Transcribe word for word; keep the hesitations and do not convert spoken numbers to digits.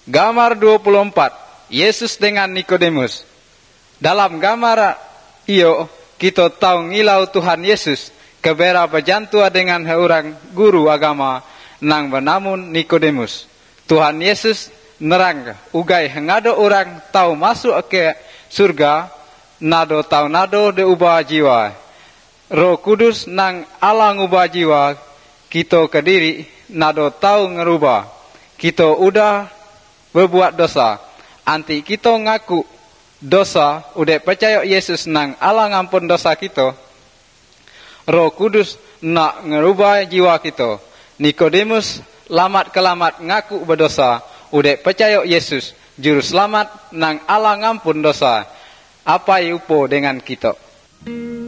Gambar dua puluh empat, Yesus dengan Nikodemus. Dalam gambar iyo, kita tahu ngilau Tuhan Yesus kebera berjantua dengan seorang guru agama nang bernamun Nikodemus. Tuhan Yesus nerang ugai hengado orang tahu masuk ke surga, nado tahu nado de ubah jiwa. Roh Kudus nang ala ngubah jiwa kita ke diri, nado tahu ngerubah. Kita udah berbuat dosa. Anti kita ngaku dosa, udah percaya Yesus nang ala ngampun dosa kita. Roh Kudus nak ngerubah jiwa kita. Nikodemus lamat kelamat ngaku berdosa, udah percaya Yesus juru selamat nang ala ngampun dosa. Apa yupo dengan kita?